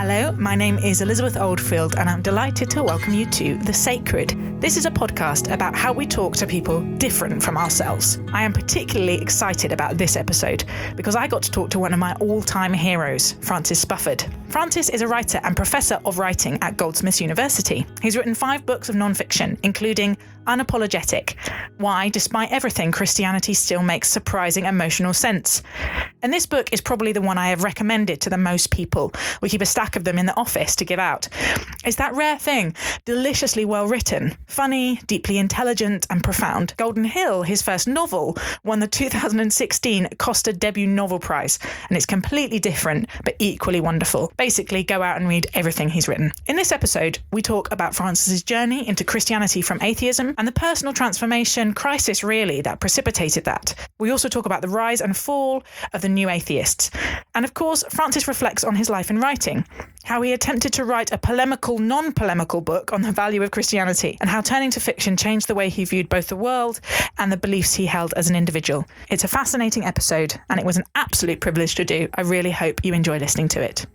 Hello, my name is Elizabeth Oldfield and I'm delighted to welcome you to The Sacred. This is a podcast about how we talk to people different from ourselves. I am particularly excited about this episode because I got to talk to one of my all-time heroes, Francis Spufford. Francis is a writer and professor of writing at Goldsmiths University. He's written 5 books of non-fiction, including Unapologetic, Why, Despite Everything, Christianity Still Makes Surprising Emotional Sense. And this book is probably the one I have recommended to the most people. We keep a stack of them in the office to give out. It's that rare thing, deliciously well written, funny, deeply intelligent and profound. Golden Hill, his first novel, won the 2016 Costa Debut Novel Prize, and it's completely different but equally wonderful. Basically, go out and read everything he's written. In this episode, we talk about Francis's journey into Christianity from atheism and the personal transformation, crisis really, that precipitated that. We also talk about the rise and fall of the new atheists. And of course, Francis reflects on his life in writing, how he attempted to write a polemical, non-polemical book on the value of Christianity, and how turning to fiction changed the way he viewed both the world and the beliefs he held as an individual. It's a fascinating episode, and it was an absolute privilege to do. I really hope you enjoy listening to it.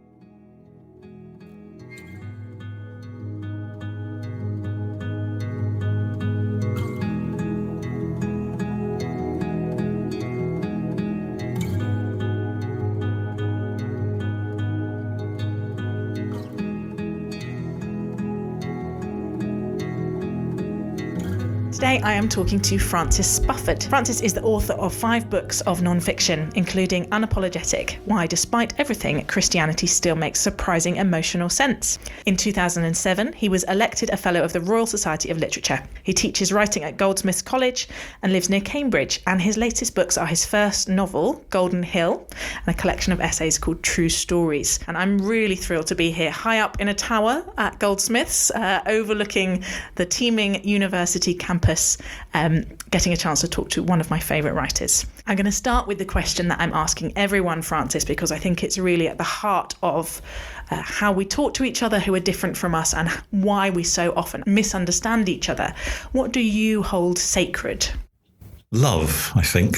Today I am talking to Francis Spufford. Francis is the author of 5 books of non-fiction, including Unapologetic, Why, Despite Everything, Christianity Still Makes Surprising Emotional Sense. In 2007, he was elected a Fellow of the Royal Society of Literature. He teaches writing at Goldsmiths College and lives near Cambridge, and his latest books are his first novel, Golden Hill, and a collection of essays called True Stories. And I'm really thrilled to be here, high up in a tower at Goldsmiths, overlooking the teeming university campus, getting a chance to talk to one of my favourite writers. I'm going to start with the question that I'm asking everyone, Francis, because I think it's really at the heart of how we talk to each other who are different from us and why we so often misunderstand each other. What do you hold sacred? Love, I think,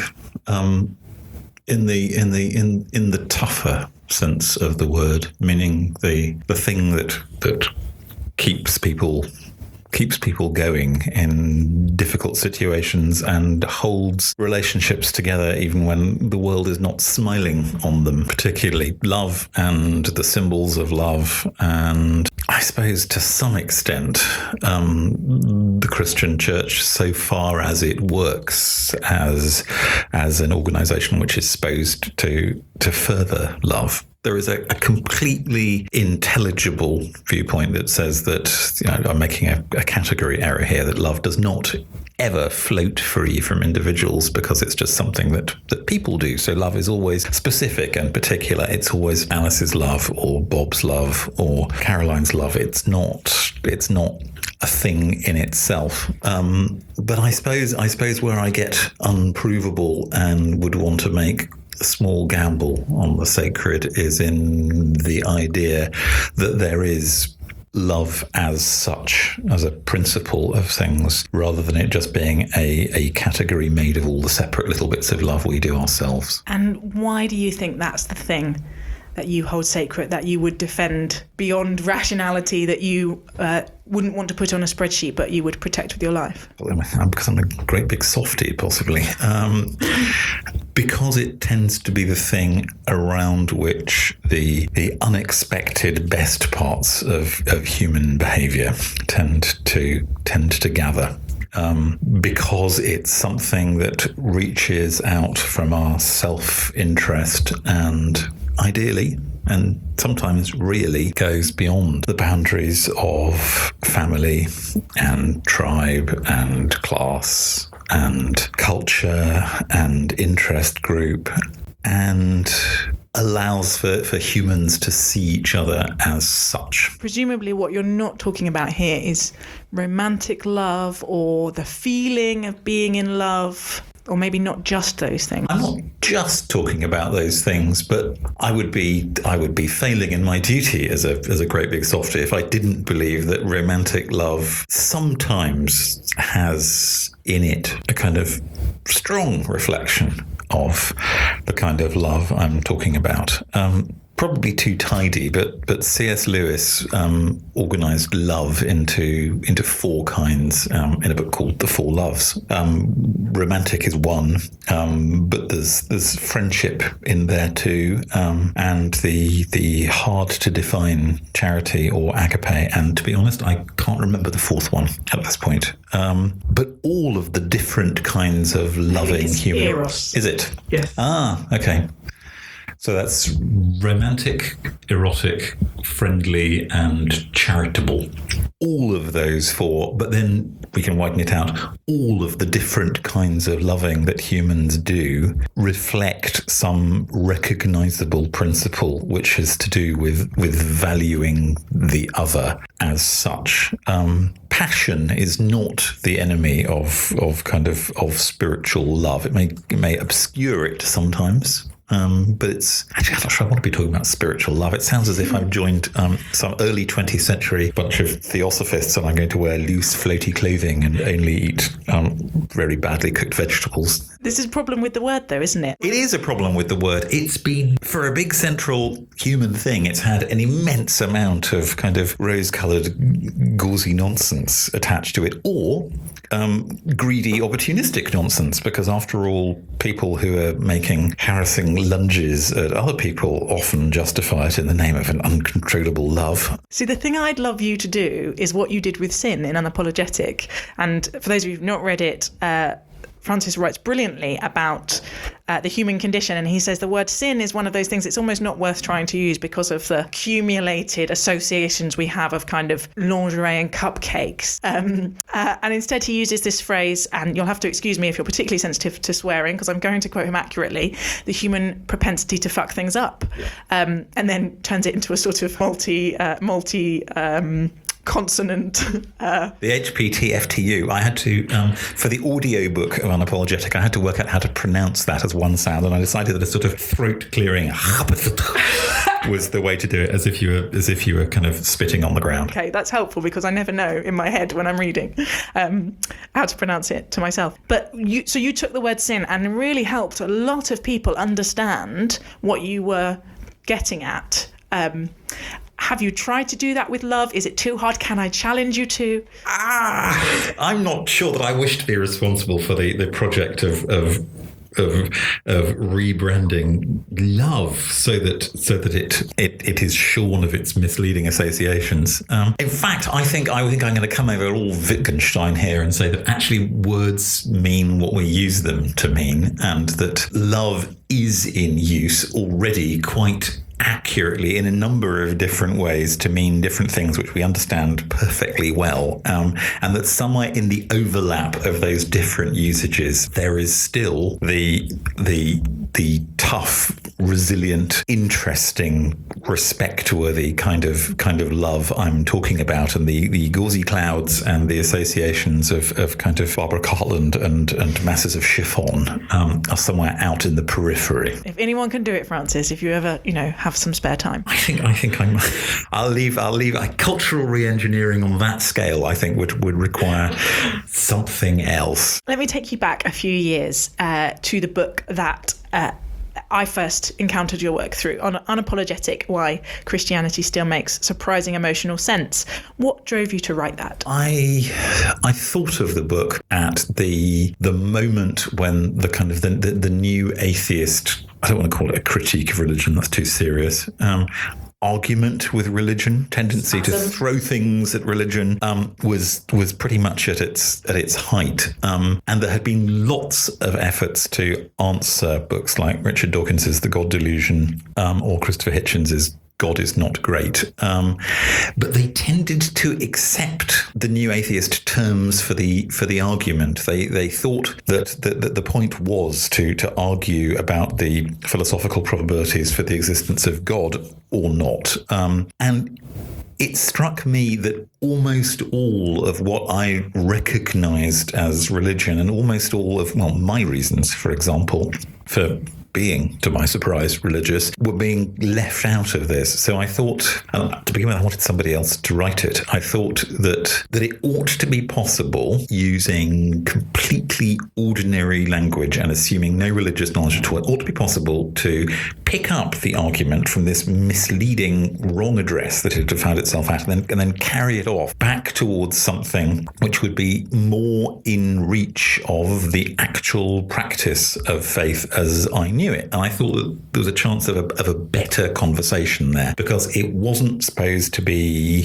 in the tougher sense of the word, meaning the thing that keeps people going in difficult situations and holds relationships together even when the world is not smiling on them, particularly love and the symbols of love. And I suppose to some extent, the Christian Church, so far as it works as an organisation which is supposed to further love. There is a completely intelligible viewpoint that says that, I'm making a category error here, that love does not ever float free from individuals because it's just something that people do. So love is always specific and particular. It's always Alice's love or Bob's love or Caroline's love. It's not a thing in itself. But I suppose where I get unprovable and would want to make a small gamble on the sacred is in the idea that there is love as such, as a principle of things, rather than it just being a category made of all the separate little bits of love we do ourselves. And why do you think that's the thing that you hold sacred, that you would defend beyond rationality, that you wouldn't want to put on a spreadsheet, but you would protect with your life? Because I'm a great big softie, possibly. Because it tends to be the thing around which the unexpected best parts of human behaviour tend to gather. Because it's something that reaches out from our self-interest and ideally, and sometimes really, goes beyond the boundaries of family and tribe and class and culture and interest group, and allows for humans to see each other as such. Presumably what you're not talking about here is romantic love or the feeling of being in love, or maybe not just those things. I'm not just talking about those things, but I would be failing in my duty as a great big softie if I didn't believe that romantic love sometimes has in it a kind of strong reflection of the kind of love I'm talking about. probably too tidy, but C.S. Lewis organised love into four kinds in a book called The Four Loves. Romantic is one, but there's friendship in there too, and the hard to define charity or agape. And to be honest, I can't remember the fourth one at this point. But all of the different kinds of loving human. Eros. Is it? Yes. Ah, okay. So that's romantic, erotic, friendly, and charitable. All of those four, but then we can widen it out. All of the different kinds of loving that humans do reflect some recognizable principle, which has to do with valuing the other as such. Passion is not the enemy of spiritual love. It may obscure it sometimes. But it's actually, I'm not sure I want to be talking about spiritual love. It sounds as if I've joined some early 20th century bunch of theosophists and I'm going to wear loose, floaty clothing and only eat very badly cooked vegetables. This is a problem with the word, though, isn't it? It is a problem with the word. It's been, for a big central human thing, it's had an immense amount of kind of rose-coloured, gauzy nonsense attached to it, or greedy, opportunistic nonsense, because after all, people who are making harassing lunges at other people often justify it in the name of an uncontrollable love. See, the thing I'd love you to do is what you did with Sin in Unapologetic. And for those of you who've not read it, Francis writes brilliantly about the human condition, and he says the word sin is one of those things it's almost not worth trying to use because of the accumulated associations we have of kind of lingerie and cupcakes. And instead he uses this phrase, and you'll have to excuse me if you're particularly sensitive to swearing, because I'm going to quote him accurately, the human propensity to fuck things up, and then turns it into a sort of multi consonant. The HPTFTU. I had to, for the audiobook of Unapologetic, I had to work out how to pronounce that as one sound, and I decided that a sort of throat clearing was the way to do it, as if you were kind of spitting on the ground. Okay, that's helpful because I never know in my head when I'm reading how to pronounce it to myself. But you took the word sin and really helped a lot of people understand what you were getting at. Have you tried to do that with love? Is it too hard? Can I challenge you to? I'm not sure that I wish to be responsible for the project of rebranding love so that it is shorn of its misleading associations. In fact, I think I'm going to come over all Wittgenstein here and say that actually words mean what we use them to mean, and that love is in use already quite accurately in a number of different ways to mean different things which we understand perfectly well, and that somewhere in the overlap of those different usages there is still the tough, resilient, interesting, respect-worthy kind of love I'm talking about, and the gauzy clouds and the associations of kind of Barbara Cartland and masses of chiffon are somewhere out in the periphery. If anyone can do it, Francis, if you ever have some spare time, I think I'll leave cultural re-engineering on that scale. I think would require something else. Let me take you back a few years to the book that I first encountered your work through, on Unapologetic, Why Christianity Still Makes Surprising Emotional Sense. What drove you to write that? I thought of the book at the moment when the kind of the new atheist, I don't want to call it a critique of religion, that's too serious, argument with religion, tendency to throw things at religion, was pretty much at its height. And there had been lots of efforts to answer books like Richard Dawkins's The God Delusion, or Christopher Hitchens's God is Not Great. But they tended to accept the new atheist terms for the argument. They thought that the point was to argue about the philosophical probabilities for the existence of God or not. And it struck me that almost all of what I recognized as religion, and almost all of, my reasons, for example, for being, to my surprise, religious, were being left out of this. So I thought, to begin with, I wanted somebody else to write it. I thought that it ought to be possible, using completely ordinary language and assuming no religious knowledge at all, it ought to be possible to pick up the argument from this misleading wrong address that it had found itself at, and then carry it off back towards something which would be more in reach of the actual practice of faith as I knew it. And I thought that there was a chance of a better conversation there, because it wasn't supposed to be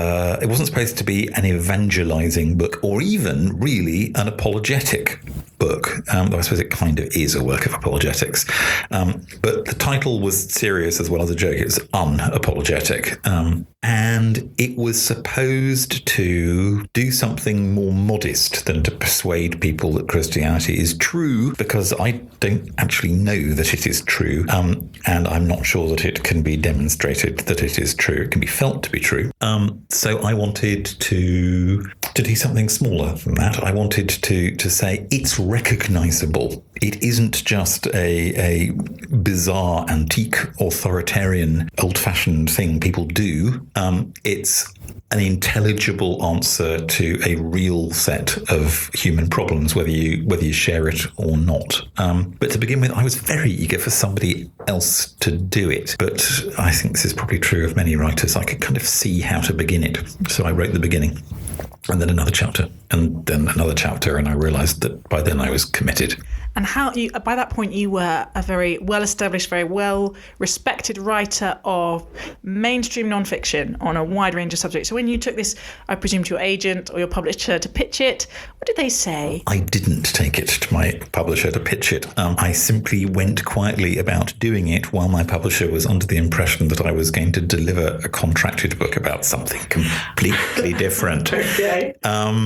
an evangelizing book, or even really an apologetic book, though I suppose it kind of is a work of apologetics. But the title was serious as well as a joke. It was unapologetic. And it was supposed to do something more modest than to persuade people that Christianity is true, because I don't actually know that it is true. And I'm not sure that it can be demonstrated that it is true. It can be felt to be true. So I wanted to do something smaller than that. I wanted to say it's recognizable. It isn't just a bizarre, antique, authoritarian, old-fashioned thing people do. It's an intelligible answer to a real set of human problems, whether you share it or not. But to begin with, I was very eager for somebody else to do it. But I think this is probably true of many writers. I could kind of see how to begin it. So I wrote the beginning, and then another chapter, and then another chapter, and I realized that by then I was committed. And by that point, you were a very well-established, very well-respected writer of mainstream nonfiction on a wide range of subjects. So when you took this, I presume, to your agent or your publisher to pitch it, what did they say? I didn't take it to my publisher to pitch it. I simply went quietly about doing it while my publisher was under the impression that I was going to deliver a contracted book about something completely different. Okay.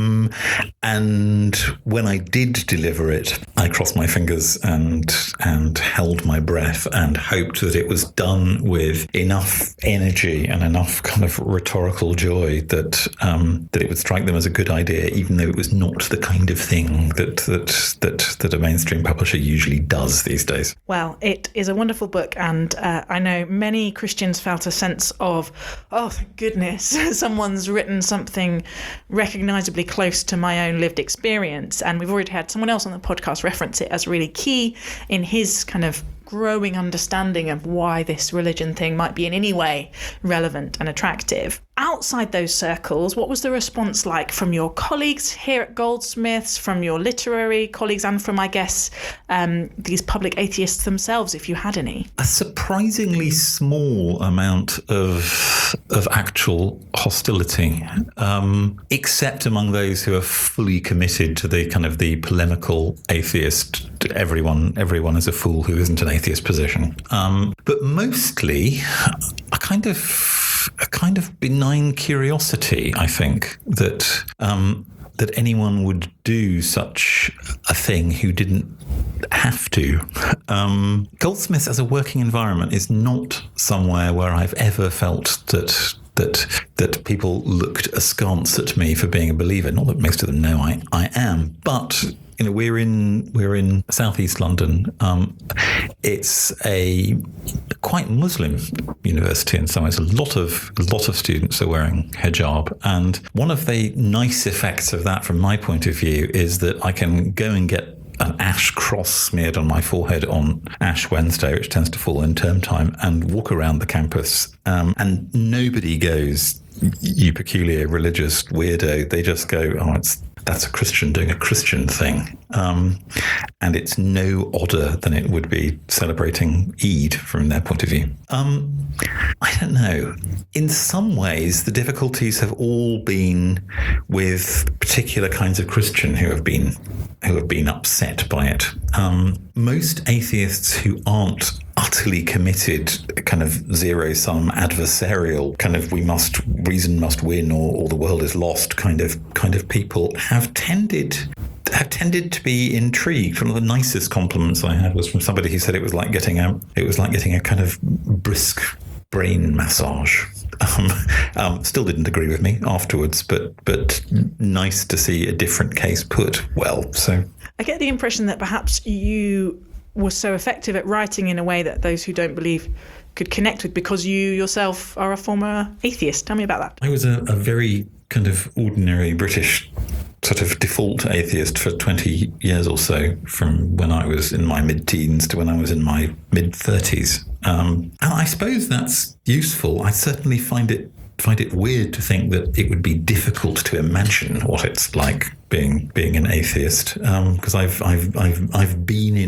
And when I did deliver it, I crossed my fingers and held my breath and hoped that it was done with enough energy and enough kind of rhetorical joy that it would strike them as a good idea, even though it was not the kind of thing that a mainstream publisher usually does these days. Well, it is a wonderful book, and I know many Christians felt a sense of, oh, thank goodness, someone's written something recognisably close to my own lived experience. And we've already had someone else on the podcast reference it as really key in his kind of growing understanding of why this religion thing might be in any way relevant and attractive. Outside those circles, what was the response like from your colleagues here at Goldsmiths, from your literary colleagues, and from, I guess, these public atheists themselves, if you had any? A surprisingly small amount of actual hostility, except among those who are fully committed to the kind of the polemical atheist, everyone is a fool who isn't an atheist position. But mostly a kind of benign curiosity, I think, that anyone would do such a thing who didn't have to. Goldsmiths as a working environment is not somewhere where I've ever felt that people looked askance at me for being a believer. Not that most of them know I am, but we're in southeast London. It's a quite Muslim university in some ways. A lot of students are wearing hijab, and one of the nice effects of that, from my point of view, is that I can go and get an ash cross smeared on my forehead on Ash Wednesday, which tends to fall in term time, and walk around the campus, and nobody goes, "You peculiar religious weirdo." They just go, "Oh, that's a Christian doing a Christian thing." And it's no odder than it would be celebrating Eid from their point of view. I don't know. In some ways, the difficulties have all been with particular kinds of Christian who have been upset by it. Most atheists who aren't utterly committed, kind of zero-sum adversarial, kind of reason must win or the world is lost kind of people have tended to be intrigued. One of the nicest compliments I had was from somebody who said it was like getting a kind of brisk brain massage. Still didn't agree with me afterwards, but nice to see a different case put well. So I get the impression that perhaps you was so effective at writing in a way that those who don't believe could connect with, because you yourself are a former atheist. Tell me about that. I was a very kind of ordinary British sort of default atheist for 20 years or so, from when I was in my mid-teens to when I was in my mid-30s. And I suppose that's useful. I certainly find it weird to think that it would be difficult to imagine what it's like being an atheist, because I've been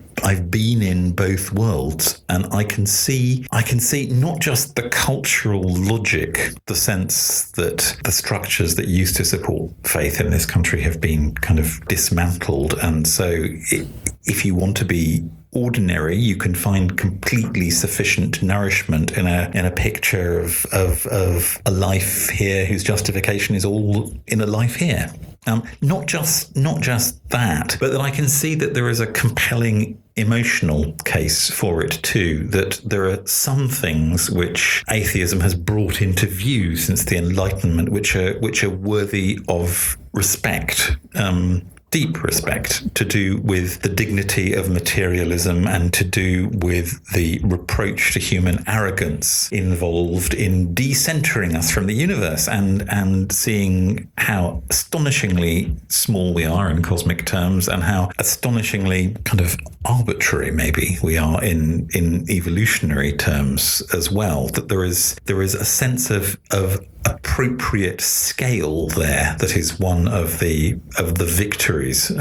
in both worlds, and I can see not just the cultural logic, the sense that the structures that used to support faith in this country have been kind of dismantled, and so if you want to be ordinary, you can find completely sufficient nourishment in a picture of a life here whose justification is all in a life here. Not just that, but that I can see that there is a compelling emotional case for it too, that there are some things which atheism has brought into view since the Enlightenment, which are worthy of respect. Deep respect, to do with the dignity of materialism and to do with the reproach to human arrogance involved in decentering us from the universe and seeing how astonishingly small we are in cosmic terms and how astonishingly kind of arbitrary maybe we are in evolutionary terms as well. That there is a sense of appropriate scale there that is one of the victories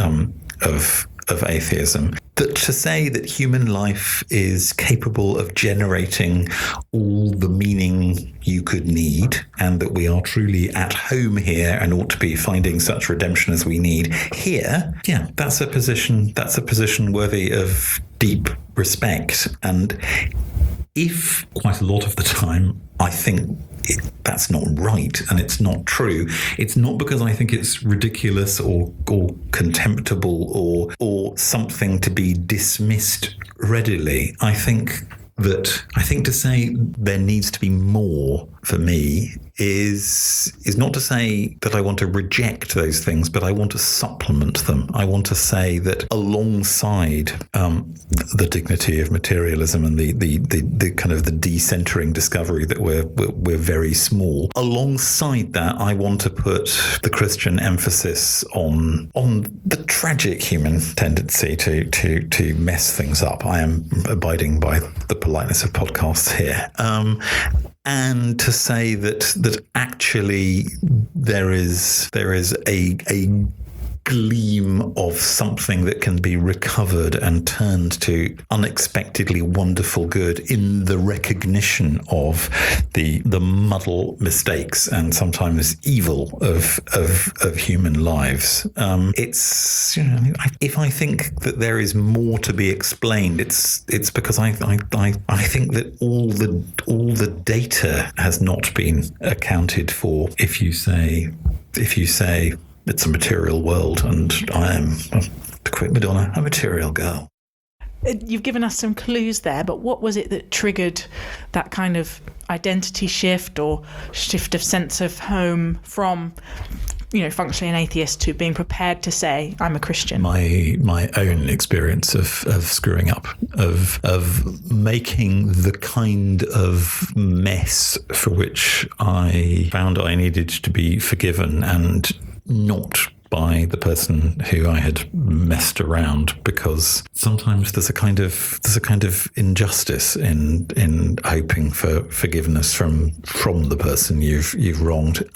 of atheism. That to say that human life is capable of generating all the meaning you could need, and that we are truly at home here and ought to be finding such redemption as we need here, that's a position worthy of deep respect. And if quite a lot of the time I think that's not right and it's not true, it's not because I think it's ridiculous or contemptible or something to be dismissed readily. I think to say there needs to be more for me is not to say that I want to reject those things, but I want to supplement them. I want to say that alongside the dignity of materialism and the kind of the decentering discovery that we're very small, alongside that, I want to put the Christian emphasis on the tragic human tendency to mess things up. I am abiding by the politeness of podcasts here. And to say that actually there is a gleam of something that can be recovered and turned to unexpectedly wonderful good in the recognition of the muddle, mistakes, and sometimes evil of human lives. It's if I think that there is more to be explained, it's because I think that all the data has not been accounted for. If you say it's a material world, and I am, to quote Madonna, a material girl. You've given us some clues there, but what was it that triggered that kind of identity shift or shift of sense of home from, functionally an atheist to being prepared to say, I'm a Christian? My own experience of screwing up, of making the kind of mess for which I found I needed to be forgiven, and not by the person who I had messed around, because sometimes there's a kind of injustice in hoping for forgiveness from the person you've wronged.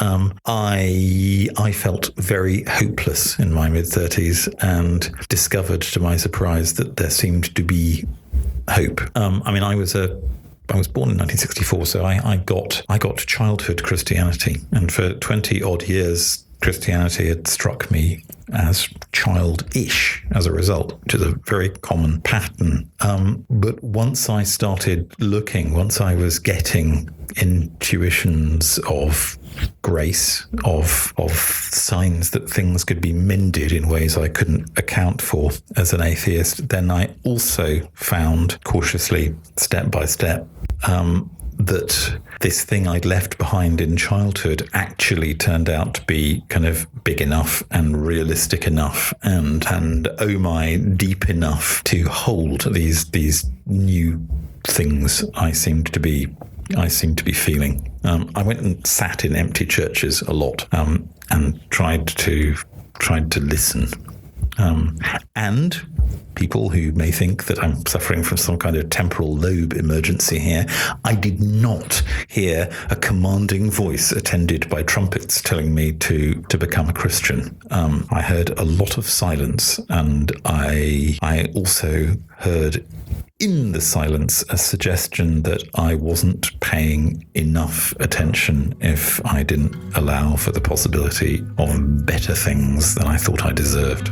I felt very hopeless in my mid-30s and discovered to my surprise that there seemed to be hope. I was born in 1964, so I got childhood Christianity, and for 20 odd years Christianity had struck me as childish as a result, which is a very common pattern. But once I started looking, once I was getting intuitions of grace, of signs that things could be mended in ways I couldn't account for as an atheist, then I also found, cautiously, step by step, that this thing I'd left behind in childhood actually turned out to be kind of big enough and realistic enough and oh my, deep enough to hold these new things I seemed to be feeling. I went and sat in empty churches a lot and tried to listen. And people who may think that I'm suffering from some kind of temporal lobe emergency here, I did not hear a commanding voice attended by trumpets telling me to become a Christian. I heard a lot of silence, and I also heard in the silence a suggestion that I wasn't paying enough attention if I didn't allow for the possibility of better things than I thought I deserved.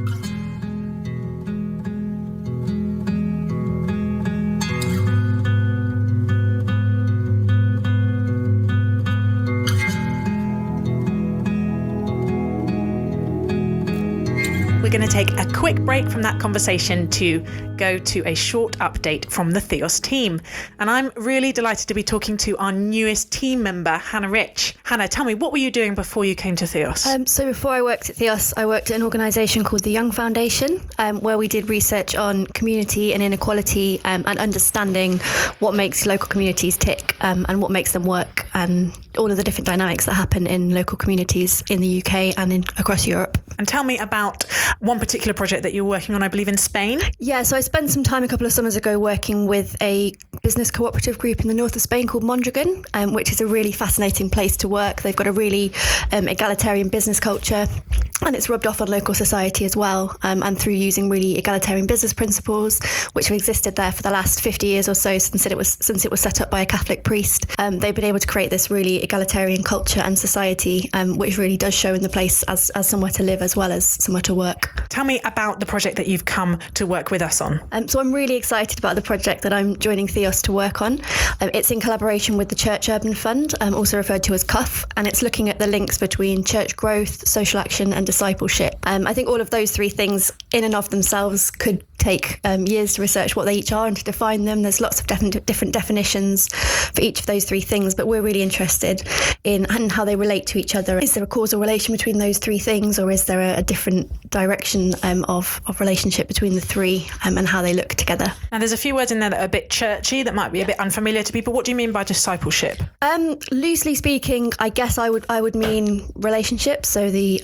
We're going to take a quick break from that conversation to go to a short update from the Theos team. And I'm really delighted to be talking to our newest team member, Hannah Rich. Hannah, tell me, what were you doing before you came to Theos? So before I worked at Theos, I worked at an organisation called the Young Foundation, where we did research on community and inequality and understanding what makes local communities tick and what makes them work, and all of the different dynamics that happen in local communities in the UK and across Europe. And tell me about one particular project that you're working on, I believe, in Spain. Yeah, so I spent some time a couple of summers ago working with a business cooperative group in the north of Spain called Mondragon, which is a really fascinating place to work. They've got a really egalitarian business culture, and it's rubbed off on local society as well, and through using really egalitarian business principles, which have existed there for the last 50 years or so since it was set up by a Catholic priest. They've been able to create this really egalitarian culture and society, which really does show in the place as somewhere to live as well as somewhere to work. Tell me about the project that you've come to work with us on. So I'm really excited about the project that I'm joining Theos to work on. It's in collaboration with the Church Urban Fund, also referred to as CUF, and it's looking at the links between church growth, social action and discipleship. I think all of those three things in and of themselves could take years to research what they each are and to define them. There's lots of different definitions for each of those three things, but we're really interested in how they relate to each other. Is there a causal relation between those three things, or is there a different direction of relationship between the three and how they look together? Now, there's a few words in there that are a bit churchy, that might be a bit unfamiliar to people. What do you mean by discipleship? Loosely speaking, I guess I would mean relationships. So the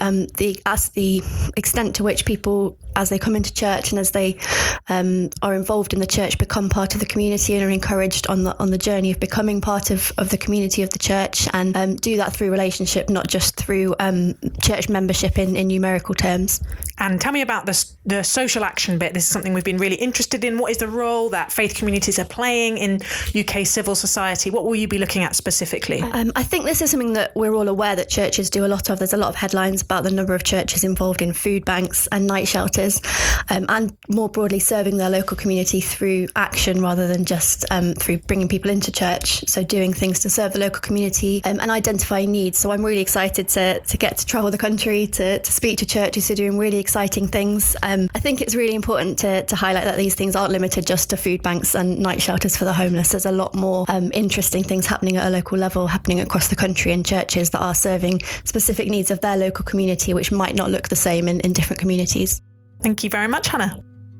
extent to which people, as they come into church and as they are involved in the church, become part of the community and are encouraged on the journey of becoming part of the community of the church, and do that through relationship, not just through church membership in numerical terms. And tell me about the social action bit. This is something we've been really interested in. What is the role that faith communities are playing in UK civil society? What will you be looking at specifically? I think this is something that we're all aware that churches do a lot of. There's a lot of headlines about the number of churches involved in food banks and night shelters, and more broadly serving their local community through action rather than just through bringing people into church. So doing things to serve the local community and identifying needs. So I'm really excited to get to travel the country, to speak to churches who are doing really exciting things. I think it's really important to highlight that these things aren't limited just to food banks and night shelters for the homeless. There's a lot more interesting things happening at a local level, happening across the country in churches that are serving specific needs of their local community, which might not look the same in different communities. Thank you very much, Hannah.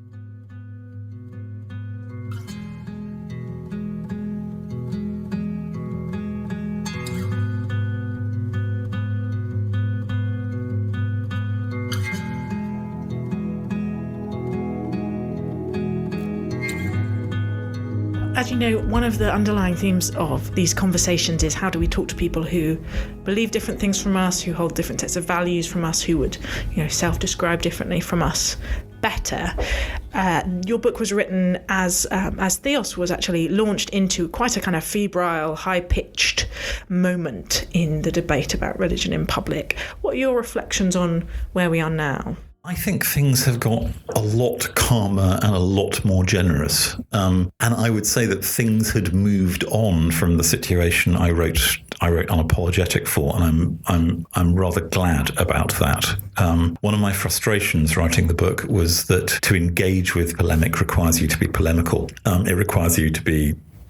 As you know, one of the underlying themes of these conversations is how do we talk to people who believe different things from us, who hold different sets of values from us, who would, self-describe differently from us better. Your book was written as Theos was actually launched into quite a kind of febrile, high-pitched moment in the debate about religion in public. What are your reflections on where we are now? I think things have got a lot calmer and a lot more generous. And I would say that things had moved on from the situation I wrote Unapologetic for, and I'm rather glad about that. One of my frustrations writing the book was that to engage with polemic requires you to be polemical. It requires you to be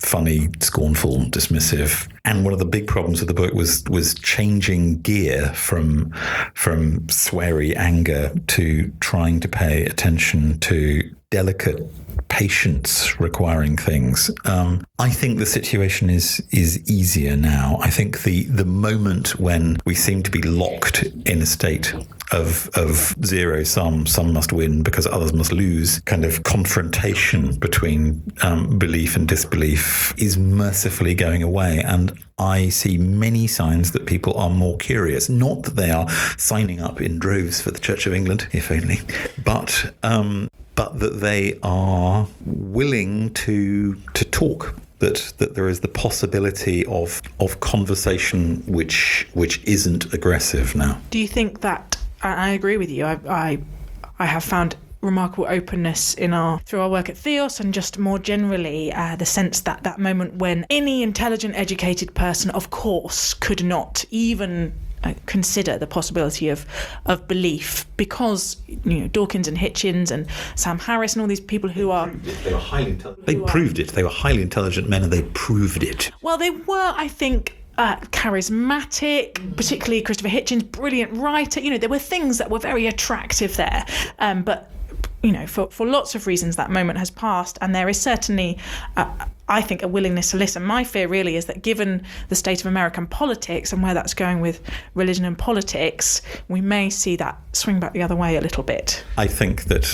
funny, scornful, dismissive. And one of the big problems of the book was changing gear from sweary anger to trying to pay attention to delicate patience requiring things. I think the situation is easier now. I think the moment when we seem to be locked in a state of zero sum, some must win because others must lose, kind of confrontation between belief and disbelief is mercifully going away. And I see many signs that people are more curious. Not that they are signing up in droves for the Church of England, if only, but that they are willing to talk. That there is the possibility of conversation which isn't aggressive now. Do you think that? I agree with you. I have found remarkable openness through our work at Theos, and just more generally the sense that moment when any intelligent, educated person, of course, could not even consider the possibility of belief, because Dawkins and Hitchens and Sam Harris and all these people who are they were highly intelligent. They proved it. They were highly intelligent men, and they proved it. Well, they were, I think, charismatic, particularly Christopher Hitchens, brilliant writer. There were things that were very attractive there, but for lots of reasons that moment has passed, and there is certainly I think a willingness to listen. My fear really is that given the state of American politics and where that's going with religion and politics, we may see that swing back the other way a little bit. I think that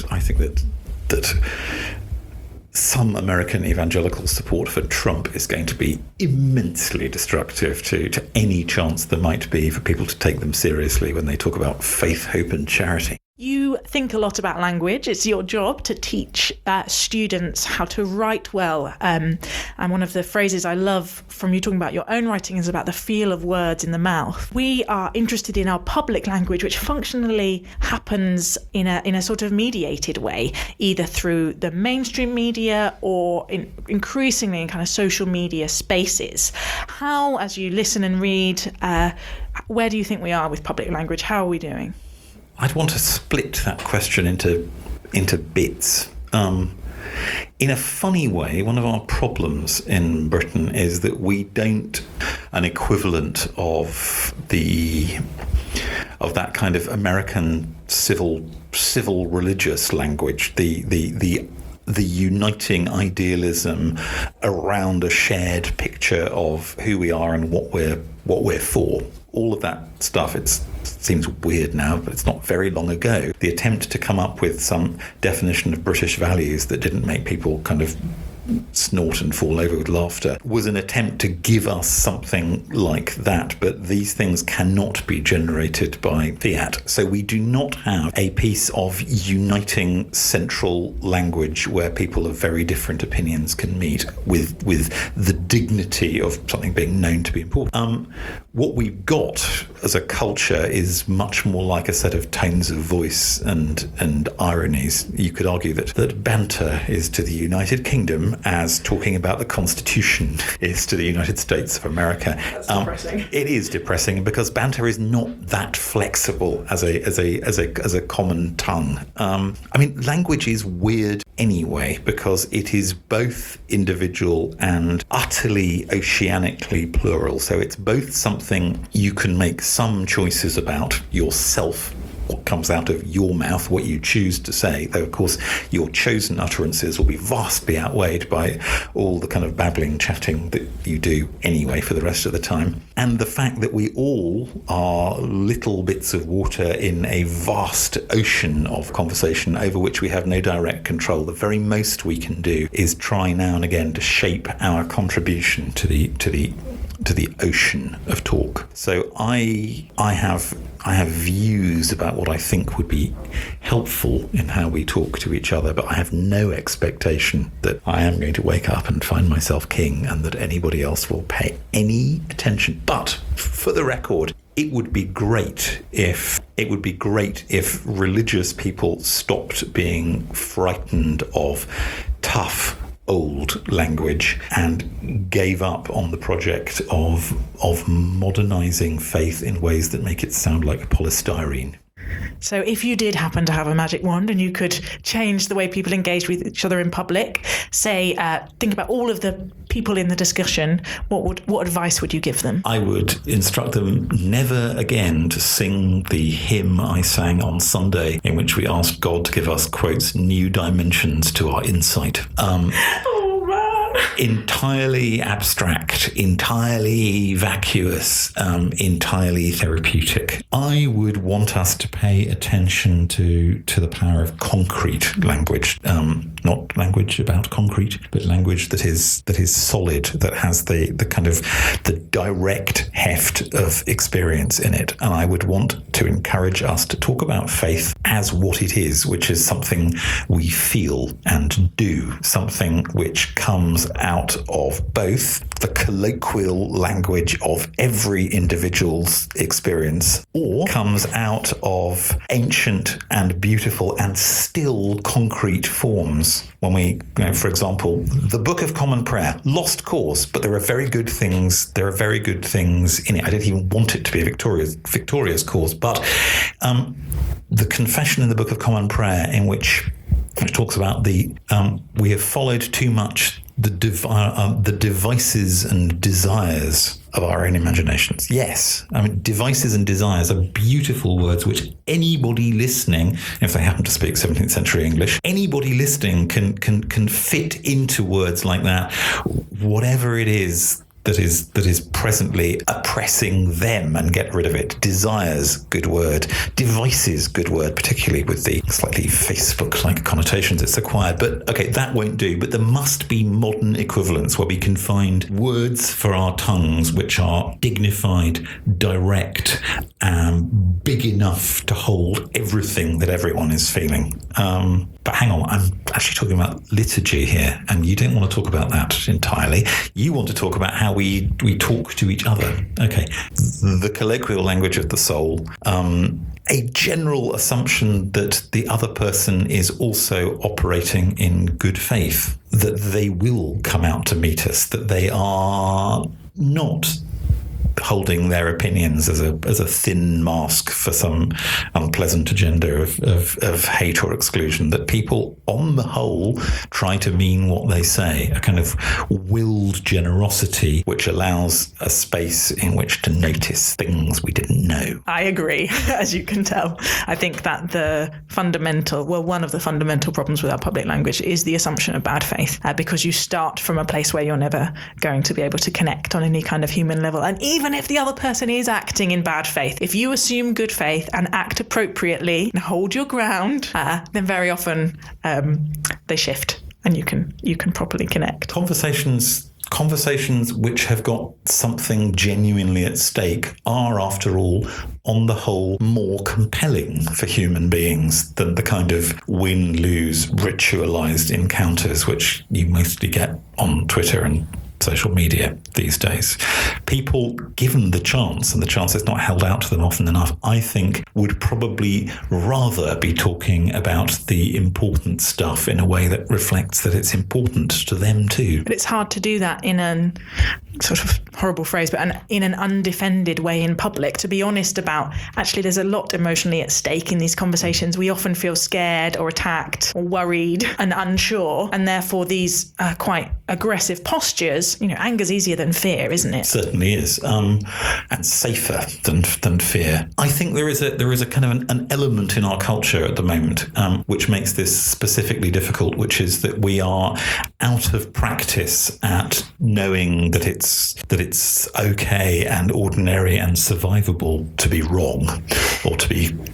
some American evangelical support for Trump is going to be immensely destructive to any chance there might be for people to take them seriously when they talk about faith, hope and charity. You think a lot about language. It's your job to teach students how to write well. And one of the phrases I love from you talking about your own writing is about the feel of words in the mouth. We are interested in our public language, which functionally happens in a sort of mediated way, either through the mainstream media or increasingly in kind of social media spaces. How, as you listen and read, where do you think we are with public language? How are we doing? I'd want to split that question into bits. In a funny way, one of our problems in Britain is that we don't an equivalent of that kind of American civil religious language, the uniting idealism around a shared picture of who we are and what we're for. All of that stuff, it seems weird now, but it's not very long ago. The attempt to come up with some definition of British values that didn't make people kind of snort and fall over with laughter was an attempt to give us something like that, but these things cannot be generated by fiat. So we do not have a piece of uniting central language where people of very different opinions can meet with the dignity of something being known to be important. What we've got as a culture is much more like a set of tones of voice and ironies. You could argue that banter is to the United Kingdom as talking about the Constitution is to the United States of America. That's depressing. It is depressing because banter is not that flexible as a common tongue. Language is weird anyway because it is both individual and utterly oceanically plural. So it's both something you can make some choices about yourself, what comes out of your mouth, what you choose to say, though of course your chosen utterances will be vastly outweighed by all the kind of babbling, chatting that you do anyway for the rest of the time. And the fact that we all are little bits of water in a vast ocean of conversation over which we have no direct control. The very most we can do is try now and again to shape our contribution to the ocean of talk. So I have views about what I think would be helpful in how we talk to each other, but I have no expectation that I am going to wake up and find myself king and that anybody else will pay any attention. But for the record, it would be great if religious people stopped being frightened of tough old language and gave up on the project of modernizing faith in ways that make it sound like polystyrene. So if you did happen to have a magic wand and you could change the way people engage with each other in public, say, think about all of the people in the discussion, what advice would you give them? I would instruct them never again to sing the hymn I sang on Sunday, in which we asked God to give us, quotes, new dimensions to our insight. Entirely abstract, entirely vacuous, entirely therapeutic. I would want us to pay attention to the power of concrete language, not language about concrete, but language that is solid, that has the kind of the direct heft of experience in it. And I would want to encourage us to talk about faith as what it is, which is something we feel and do, something which comes out of both the colloquial language of every individual's experience, or comes out of ancient and beautiful and still concrete forms. When we, for example, the Book of Common Prayer, lost cause, but there are very good things. There are very good things in it. I didn't even want it to be a victorious cause, but the confession in the Book of Common Prayer, in which it talks about we have followed too much the devices and desires of our own imaginations. Yes, I mean, devices and desires are beautiful words which anybody listening, if they happen to speak 17th century English, anybody listening can fit into words like that, whatever it is that is presently oppressing them, and get rid of it. Desires, good word. Devices, good word, particularly with the slightly Facebook-like connotations it's acquired. But okay, that won't do. But there must be modern equivalents where we can find words for our tongues which are dignified, direct, and big enough to hold everything that everyone is feeling. But hang on, I'm actually talking about liturgy here, and you don't want to talk about that entirely. You want to talk about how we talk to each other. Okay, the colloquial language of the soul, a general assumption that the other person is also operating in good faith, that they will come out to meet us, that they are not holding their opinions as a thin mask for some unpleasant agenda of hate or exclusion, that people on the whole try to mean what they say, a kind of willed generosity which allows a space in which to notice things we didn't know. I agree, as you can tell. I think that one of the fundamental problems with our public language is the assumption of bad faith, because you start from a place where you're never going to be able to connect on any kind of human level. And even if the other person is acting in bad faith, if you assume good faith and act appropriately and hold your ground, then very often they shift and you can properly connect. Conversations which have got something genuinely at stake are, after all, on the whole, more compelling for human beings than the kind of win-lose ritualized encounters which you mostly get on Twitter and social media these days. People, given the chance, and the chance is not held out to them often enough, I think would probably rather be talking about the important stuff in a way that reflects that it's important to them too. But it's hard to do that in an sort of horrible phrase, but in an undefended way in public, to be honest about, actually there's a lot emotionally at stake in these conversations. We often feel scared or attacked or worried and unsure, and therefore these quite aggressive postures, anger's easier than fear, isn't it? Certainly is, and safer than fear. I think there is a kind of an element in our culture at the moment which makes this specifically difficult, which is that we are out of practice at knowing that it's okay and ordinary and survivable to be wrong, or to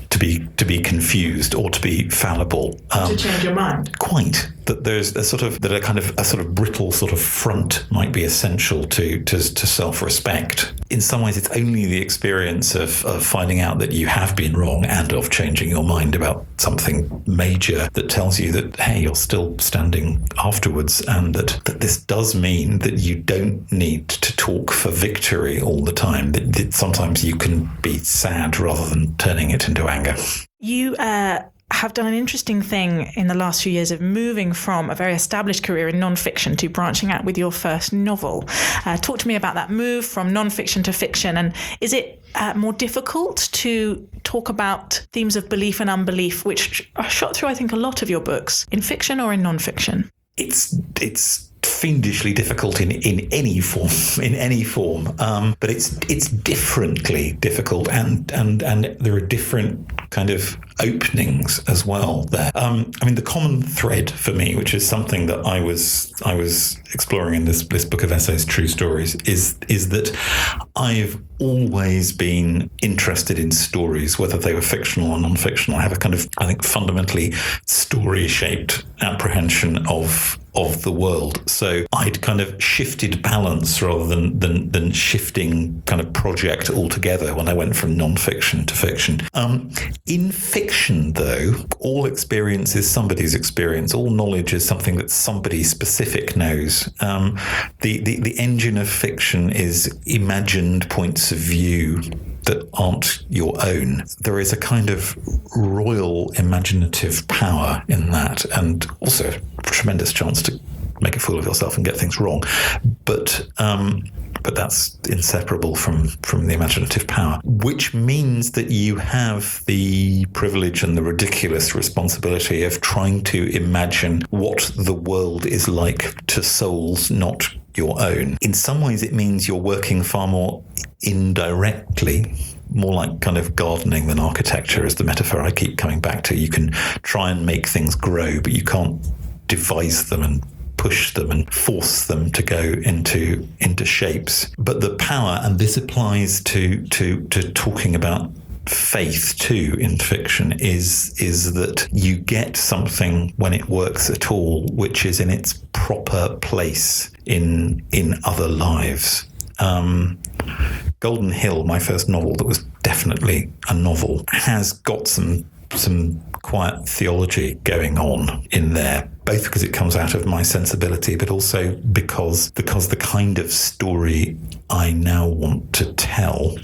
be confused, or to be fallible. To change your mind. Quite. That there's a sort of brittle sort of front might be essential to self-respect. In some ways, it's only the experience of finding out that you have been wrong and of changing your mind about something major that tells you that, hey, you're still standing afterwards, and that this does mean that you don't need to talk for victory all the time. That sometimes you can be sad rather than turning it into anger. You have done an interesting thing in the last few years of moving from a very established career in non-fiction to branching out with your first novel. Talk to me about that move from non-fiction to fiction, and is it more difficult to talk about themes of belief and unbelief, which are shot through, I think, a lot of your books, in fiction or in non-fiction? It's fiendishly difficult in any form, but it's differently difficult, and there are different kind of openings as well there. The common thread for me, which is something that I was exploring in this book of essays, True Stories, is that I've always been interested in stories, whether they were fictional or non-fictional. I have a kind of, I think, fundamentally story-shaped apprehension of the world. So I'd kind of shifted balance rather than shifting kind of project altogether when I went from non-fiction to fiction. In fiction, though, all experience is somebody's experience. All knowledge is something that somebody specific knows. The engine of fiction is imagined points of view that aren't your own. There is a kind of royal imaginative power in that, and also a tremendous chance to make a fool of yourself and get things wrong. But that's inseparable from the imaginative power, which means that you have the privilege and the ridiculous responsibility of trying to imagine what the world is like to souls not your own. In some ways, it means you're working far more indirectly, more like kind of gardening than architecture is the metaphor I keep coming back to. You can try and make things grow, but you can't devise them and push them and force them to go into shapes. But the power, and this applies to talking about faith too in fiction, is that you get something when it works at all, which is in its proper place in other lives. Golden Hill, my first novel that was definitely a novel, has got some quiet theology going on in there, both because it comes out of my sensibility, but also because the kind of story I now want to tell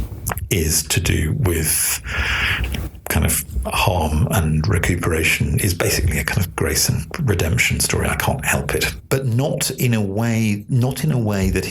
is to do with kind of harm and recuperation, is basically a kind of grace and redemption story. I can't help it, but not in a way that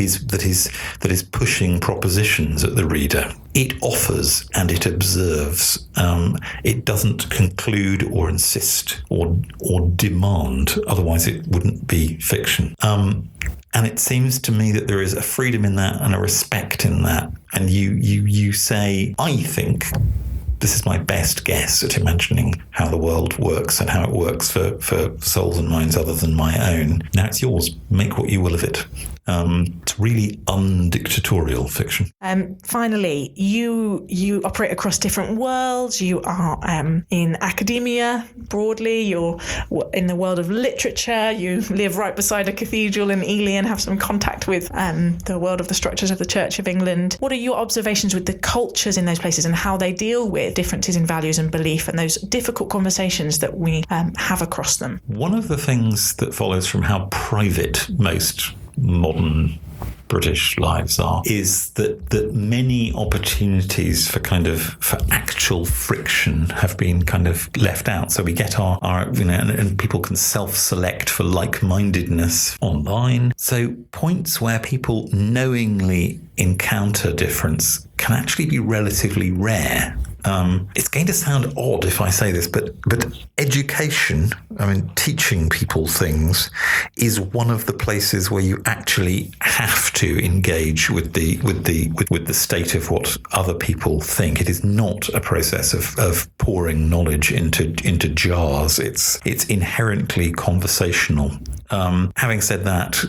is pushing propositions at the reader. It offers and it observes. It doesn't conclude or insist or demand. Otherwise, it wouldn't be fiction. And it seems to me that there is a freedom in that and a respect in that. And you say, I think this is my best guess at imagining how the world works and how it works for souls and minds other than my own. Now it's yours. Make what you will of it. It's really undictatorial fiction. Finally, you operate across different worlds. You are in academia broadly. You're in the world of literature. You live right beside a cathedral in Ely and have some contact with the world of the structures of the Church of England. What are your observations with the cultures in those places and how they deal with differences in values and belief and those difficult conversations that we have across them? One of the things that follows from how private most modern British lives are is that many opportunities for actual friction have been kind of left out. So we get our and people can self-select for like-mindedness online. So points where people knowingly encounter difference can actually be relatively rare. It's going to sound odd if I say this, but education, teaching people things, is one of the places where you actually have to engage with the state of what other people think. It is not a process of pouring knowledge into jars. It's inherently conversational. Having said that,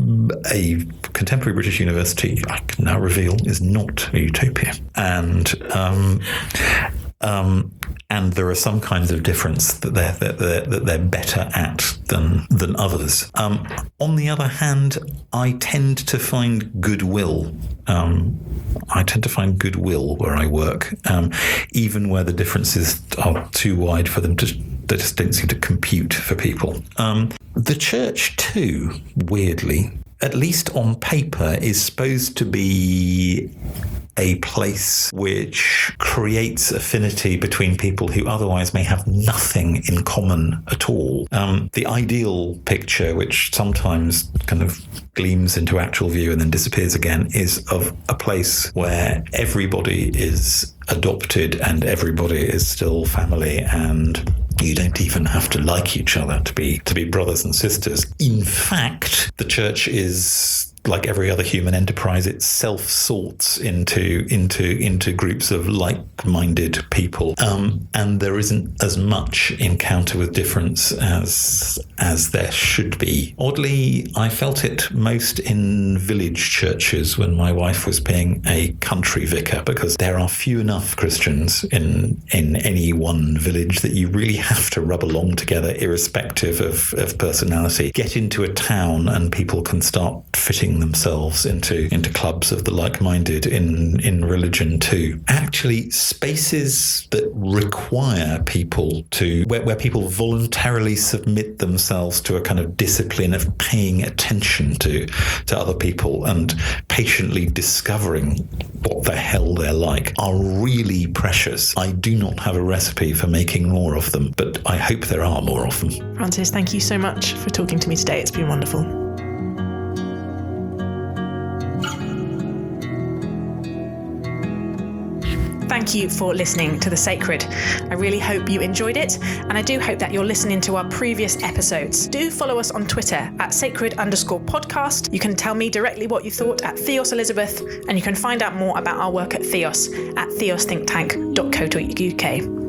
a contemporary British university, I can now reveal, is not a utopia, and there are some kinds of difference that they're better at than others. On the other hand, I tend to find goodwill. Where I work, even where the differences are too wide for them to. They just don't seem to compute for people. The church too, weirdly, at least on paper, is supposed to be a place which creates affinity between people who otherwise may have nothing in common at all. The ideal picture, which sometimes kind of gleams into actual view and then disappears again, is of a place where everybody is adopted and everybody is still family, and you don't even have to like each other to be brothers and sisters. In fact, the church is, like every other human enterprise, it self-sorts into groups of like-minded people, and there isn't as much encounter with difference as there should be. Oddly, I felt it most in village churches when my wife was being a country vicar, because there are few enough Christians in any one village that you really have to rub along together, irrespective of personality. Get into a town and people can start fitting themselves into clubs of the like-minded in religion too. Actually, spaces that require people to, where people voluntarily submit themselves to a kind of discipline of paying attention to other people and patiently discovering what the hell they're like, are really precious. I do not have a recipe for making more of them, but I hope there are more of them. Francis, thank you so much for talking to me today. It's been wonderful. Thank you for listening to The Sacred. I really hope you enjoyed it, and I do hope that you're listening to our previous episodes. Do follow us on Twitter at @sacred_podcast. You can tell me directly what you thought at Theos Elizabeth, and you can find out more about our work at Theos at theosthinktank.co.uk.